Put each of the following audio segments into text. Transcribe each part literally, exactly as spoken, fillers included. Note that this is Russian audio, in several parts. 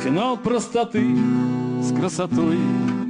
Финал простоты с красотой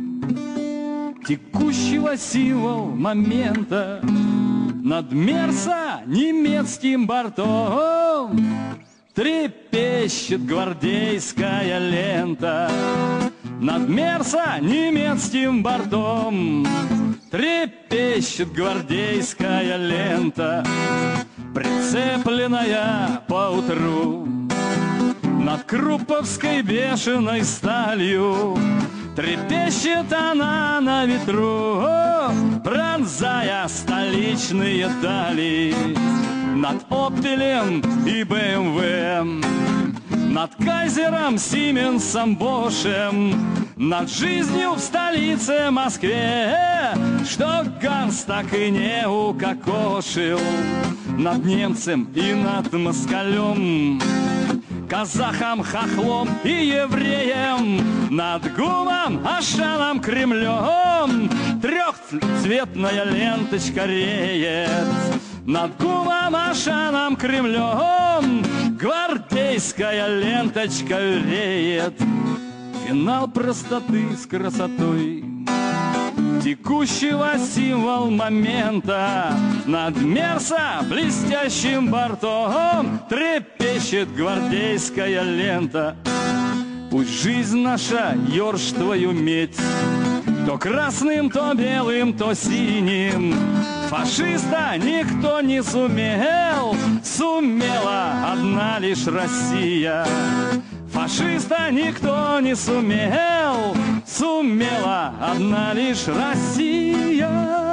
текущего символ момента. Над Мерса немецким бортом трепещет гвардейская лента. Над Мерса немецким бортом трепещет гвардейская лента, прицепленная поутру над Крупповской бешеной сталью. Трепещет она на ветру, пронзая столичные дали. Над Опелем и бэ эм вэ, над Кайзером, Сименсом, Бошем, над жизнью в столице Москве, что Ганс так и не укокошил. Над немцем и над москалем, казахом, хохлом и евреем, над Гумом, Ашаном, Кремлем трехцветная ленточка реет. Над Гумом, Ашаном, Кремлем гвардейская ленточка реет. Финал простоты с красотой текущего символ момента. Над Мерса блестящим бортом трепещет гвардейская лента. Пусть жизнь наша ёрш твою медь, то красным, то белым, то синим. Фашиста никто не сумел, сумела одна лишь Россия. Фашиста никто не сумел, сумела одна лишь Россия.